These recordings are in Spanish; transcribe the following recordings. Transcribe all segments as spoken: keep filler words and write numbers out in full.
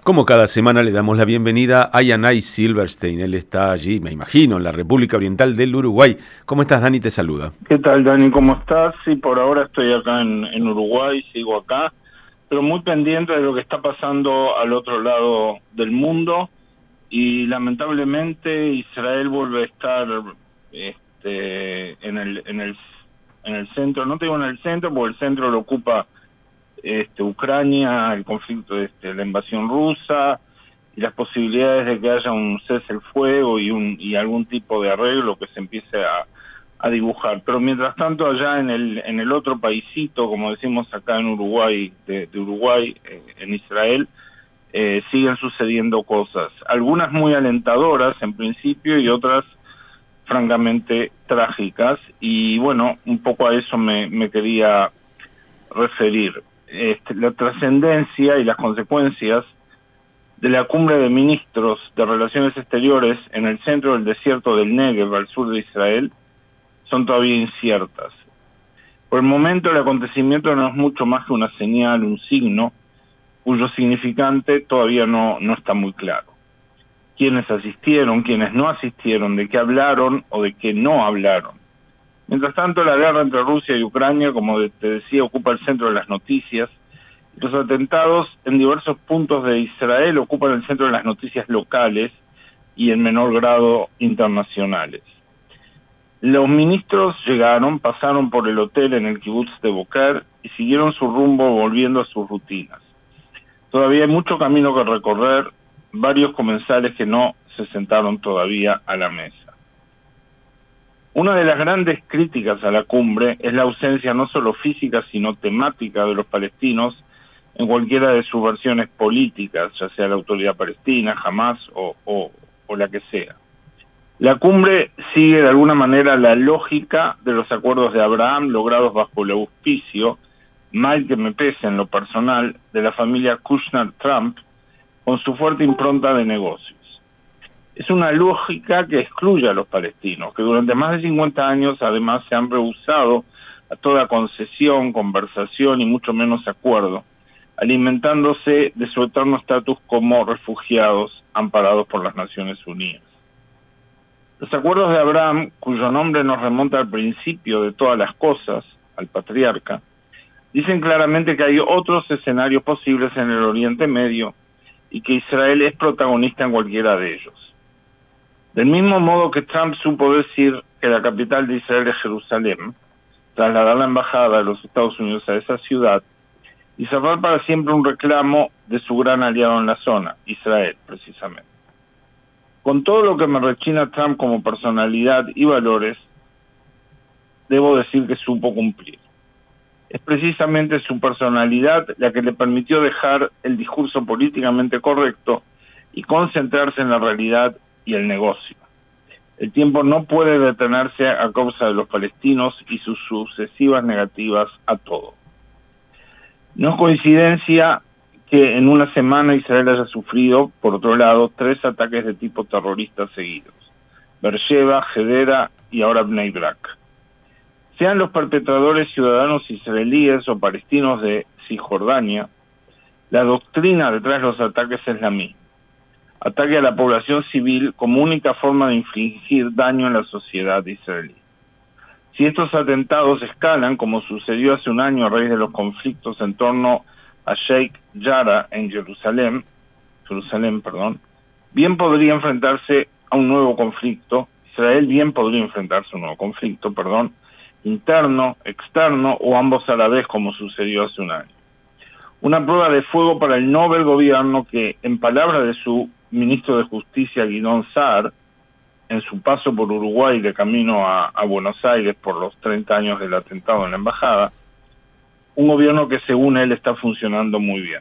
Como cada semana le damos la bienvenida a Yanay Silverstein. Él está allí, me imagino, en la República Oriental del Uruguay. ¿Cómo estás, Dani? Te saluda. ¿Qué tal, Dani? ¿Cómo estás? Sí, por ahora estoy acá en, en Uruguay, sigo acá, pero muy pendiente de lo que está pasando al otro lado del mundo, y lamentablemente Israel vuelve a estar este, en el en el en el centro. No te digo en el centro, porque el centro lo ocupa este, Ucrania, el conflicto, este, la invasión rusa y las posibilidades de que haya un cese el fuego y un y algún tipo de arreglo que se empiece a, a dibujar. Pero mientras tanto, allá en el en el otro paisito, como decimos acá en Uruguay, de, de Uruguay, eh, en Israel, eh, siguen sucediendo cosas, algunas muy alentadoras en principio y otras francamente trágicas, y bueno, un poco a eso me, me quería referir. Este, la trascendencia y las consecuencias de la cumbre de ministros de Relaciones Exteriores en el centro del desierto del Negev, al sur de Israel, son todavía inciertas. Por el momento, el acontecimiento no es mucho más que una señal, un signo, cuyo significante todavía no, no está muy claro. Quiénes asistieron, quiénes no asistieron, de qué hablaron o de qué no hablaron. Mientras tanto, la guerra entre Rusia y Ucrania, como te decía, ocupa el centro de las noticias. Los atentados en diversos puntos de Israel ocupan el centro de las noticias locales y en menor grado internacionales. Los ministros llegaron, pasaron por el hotel en el kibutz de Boker y siguieron su rumbo volviendo a sus rutinas. Todavía hay mucho camino que recorrer, varios comensales que no se sentaron todavía a la mesa. Una de las grandes críticas a la cumbre es la ausencia no solo física, sino temática de los palestinos en cualquiera de sus versiones políticas, ya sea la autoridad palestina, Hamas o, o, o la que sea. La cumbre sigue de alguna manera la lógica de los acuerdos de Abraham logrados bajo el auspicio, mal que me pese en lo personal, de la familia Kushner-Trump, con su fuerte impronta de negocios. Es una lógica que excluye a los palestinos, que durante más de cincuenta años además se han rehusado a toda concesión, conversación y mucho menos acuerdo, alimentándose de su eterno estatus como refugiados amparados por las Naciones Unidas. Los acuerdos de Abraham, cuyo nombre nos remonta al principio de todas las cosas, al patriarca, dicen claramente que hay otros escenarios posibles en el Oriente Medio y que Israel es protagonista en cualquiera de ellos. Del mismo modo que Trump supo decir que la capital de Israel es Jerusalén, trasladar la embajada de los Estados Unidos a esa ciudad y cerrar para siempre un reclamo de su gran aliado en la zona, Israel, precisamente. Con todo lo que me rechina Trump como personalidad y valores, debo decir que supo cumplir. Es precisamente su personalidad la que le permitió dejar el discurso políticamente correcto y concentrarse en la realidad y el negocio. El tiempo no puede detenerse a causa de los palestinos y sus sucesivas negativas a todo. No es coincidencia que en una semana Israel haya sufrido, por otro lado, tres ataques de tipo terrorista seguidos: Beersheba, Hedera y ahora Bnei Brak. Sean los perpetradores ciudadanos israelíes o palestinos de Cisjordania, la doctrina detrás de los ataques es la misma: ataque a la población civil como única forma de infligir daño en la sociedad israelí. Si estos atentados escalan, como sucedió hace un año a raíz de los conflictos en torno a Sheikh Jarrah en Jerusalén, Jerusalén, perdón, bien podría enfrentarse a un nuevo conflicto, Israel bien podría enfrentarse a un nuevo conflicto, perdón, interno, externo o ambos a la vez, como sucedió hace un año. Una prueba de fuego para el Nobel gobierno que, en palabras de su ministro de Justicia, Guidón Saar, en su paso por Uruguay de camino a, a Buenos Aires por los treinta años del atentado en la embajada, un gobierno que según él está funcionando muy bien.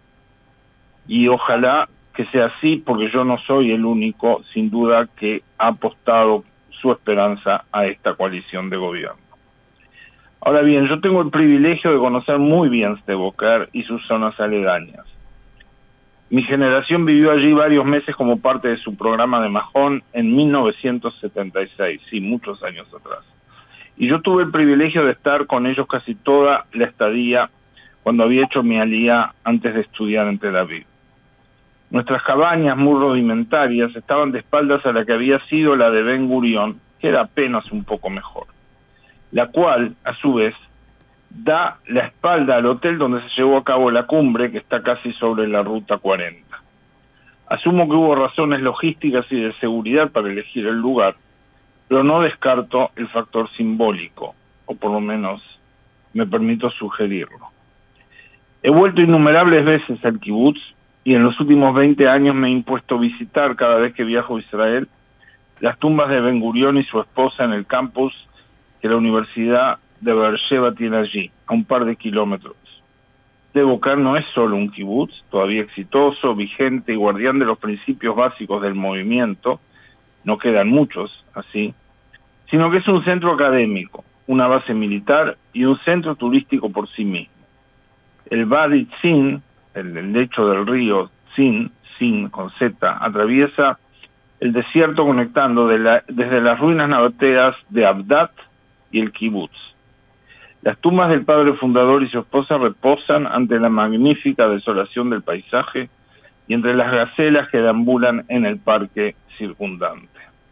Y ojalá que sea así, porque yo no soy el único, sin duda, que ha apostado su esperanza a esta coalición de gobierno. Ahora bien, yo tengo el privilegio de conocer muy bien Sde Boker y sus zonas aledañas. Mi generación vivió allí varios meses como parte de su programa de Mahón en mil novecientos setenta y seis, sí, muchos años atrás. Y yo tuve el privilegio de estar con ellos casi toda la estadía cuando había hecho mi aliyá antes de estudiar en Tel Aviv. Nuestras cabañas, muy rudimentarias, estaban de espaldas a la que había sido la de Ben Gurión, que era apenas un poco mejor, la cual, a su vez, da la espalda al hotel donde se llevó a cabo la cumbre, que está casi sobre la Ruta cuarenta. Asumo que hubo razones logísticas y de seguridad para elegir el lugar, pero no descarto el factor simbólico, o por lo menos me permito sugerirlo. He vuelto innumerables veces al kibutz y en los últimos veinte años me he impuesto visitar cada vez que viajo a Israel las tumbas de Ben Gurión y su esposa en el campus que la Universidad de Beersheba tiene allí, a un par de kilómetros. Sde Boker no es solo un kibutz, todavía exitoso, vigente y guardián de los principios básicos del movimiento, no quedan muchos así, sino que es un centro académico, una base militar y un centro turístico por sí mismo. El Wadi Tzin, el, el lecho del río Tzin, Tzin con Z, atraviesa el desierto conectando de la, desde las ruinas nabateas de Abdat y el kibutz. Las tumbas del padre fundador y su esposa reposan ante la magnífica desolación del paisaje y entre las gacelas que deambulan en el parque circundante.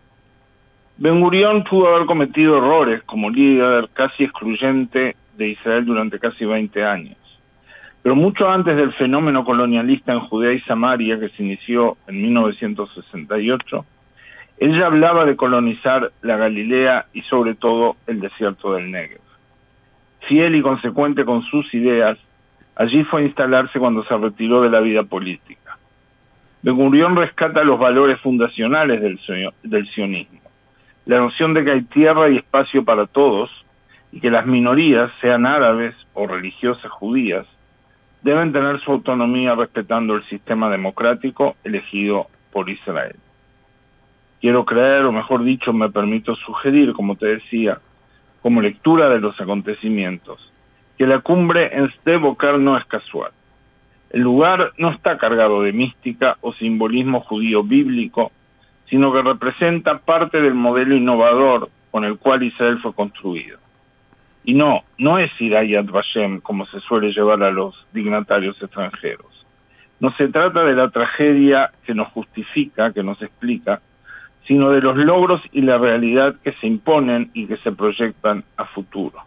Ben Gurión pudo haber cometido errores como líder casi excluyente de Israel durante casi veinte años. Pero mucho antes del fenómeno colonialista en Judea y Samaria, que se inició en mil novecientos sesenta y ocho, él ya hablaba de colonizar la Galilea y sobre todo el desierto del Negev. Fiel y consecuente con sus ideas, allí fue a instalarse cuando se retiró de la vida política. Ben Gurión rescata los valores fundacionales del, del sionismo, la noción de que hay tierra y espacio para todos y que las minorías, sean árabes o religiosas judías, deben tener su autonomía respetando el sistema democrático elegido por Israel. Quiero creer, o mejor dicho, me permito sugerir, como te decía, como lectura de los acontecimientos, que la cumbre en Sde Boker no es casual. El lugar no está cargado de mística o simbolismo judío bíblico, sino que representa parte del modelo innovador con el cual Israel fue construido. Y no, no es Hirayat Vashem como se suele llevar a los dignatarios extranjeros. No se trata de la tragedia que nos justifica, que nos explica, sino de los logros y la realidad que se imponen y que se proyectan a futuro.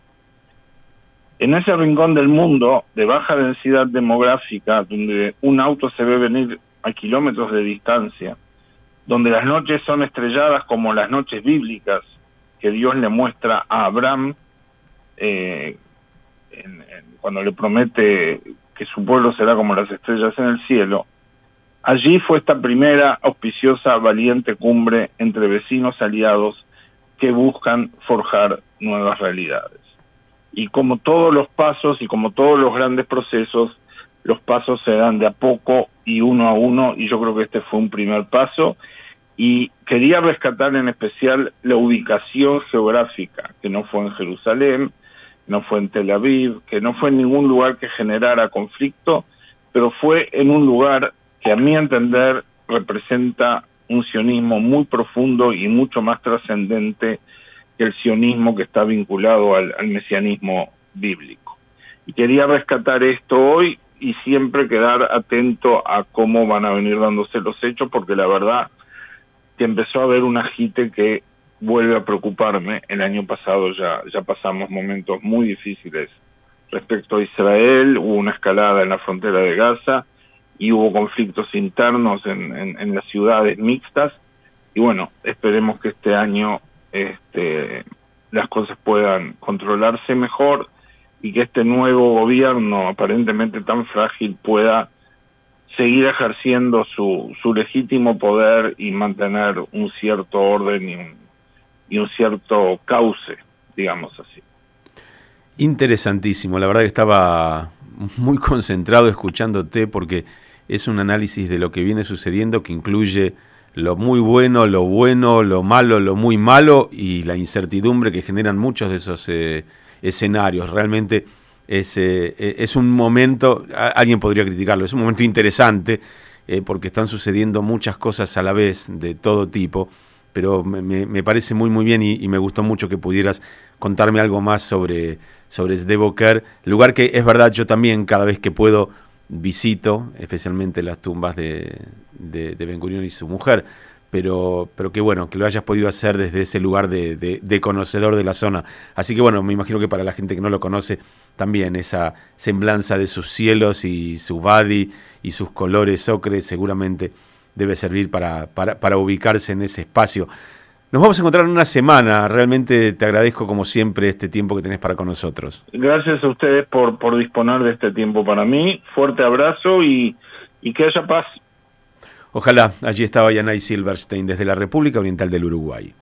En ese rincón del mundo, de baja densidad demográfica, donde un auto se ve venir a kilómetros de distancia, donde las noches son estrelladas como las noches bíblicas que Dios le muestra a Abraham, eh, en, en, cuando le promete que su pueblo será como las estrellas en el cielo, allí fue esta primera auspiciosa, valiente cumbre entre vecinos aliados que buscan forjar nuevas realidades. Y como todos los pasos y como todos los grandes procesos, los pasos se dan de a poco y uno a uno, y yo creo que este fue un primer paso. Y quería rescatar en especial la ubicación geográfica, que no fue en Jerusalén, no fue en Tel Aviv, que no fue en ningún lugar que generara conflicto, pero fue en un lugar que a mi entender representa un sionismo muy profundo y mucho más trascendente que el sionismo que está vinculado al, al mesianismo bíblico. Y quería rescatar esto hoy y siempre quedar atento a cómo van a venir dándose los hechos, porque la verdad que empezó a haber un agite que vuelve a preocuparme. El año pasado ya, ya pasamos momentos muy difíciles respecto a Israel, hubo una escalada en la frontera de Gaza, y hubo conflictos internos en, en, en las ciudades mixtas, y bueno, esperemos que este año este, las cosas puedan controlarse mejor y que este nuevo gobierno, aparentemente tan frágil, pueda seguir ejerciendo su, su legítimo poder y mantener un cierto orden y un, y un cierto cauce, digamos así. Interesantísimo, la verdad que estaba muy concentrado escuchándote porque es un análisis de lo que viene sucediendo que incluye lo muy bueno, lo bueno, lo malo, lo muy malo y la incertidumbre que generan muchos de esos eh, escenarios. Realmente es, eh, es un momento, alguien podría criticarlo, es un momento interesante eh, porque están sucediendo muchas cosas a la vez de todo tipo, pero me, me parece muy muy bien y, y me gustó mucho que pudieras contarme algo más sobre, sobre Sde Boker, lugar que es verdad yo también cada vez que puedo visito, especialmente las tumbas de, de, de Ben Gurión y su mujer, pero, pero que bueno, que lo hayas podido hacer desde ese lugar de, de, de conocedor de la zona. Así que bueno, me imagino que para la gente que no lo conoce, también esa semblanza de sus cielos y su wadi y sus colores ocre seguramente debe servir para, para, para ubicarse en ese espacio. Nos vamos a encontrar en una semana. Realmente te agradezco como siempre este tiempo que tenés para con nosotros. Gracias a ustedes por, por disponer de este tiempo para mí. Fuerte abrazo y, y que haya paz. Ojalá. Allí estaba Yanay Silverstein desde la República Oriental del Uruguay.